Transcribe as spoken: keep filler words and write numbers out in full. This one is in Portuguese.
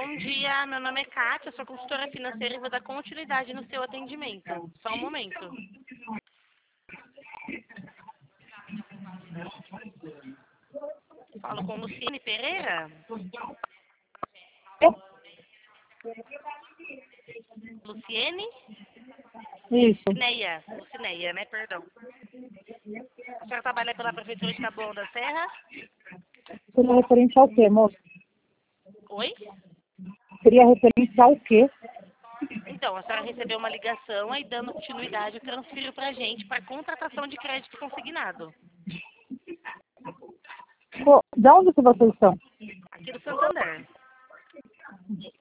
Bom dia, meu nome é Kátia, sou consultora financeira e vou dar continuidade no seu atendimento. Só um momento. Falo com Luciene Pereira. Luciene? Isso. Lucineia, Lucineia, né? Perdão. A senhora trabalha pela Prefeitura de Taboão da Serra? Seria referente ao quê, moço? Oi? Seria referente ao quê? Então, a senhora recebeu uma ligação aí dando continuidade, eu transfiro pra gente para contratação de crédito consignado. Pô, de onde que vocês estão? Aqui do Santander.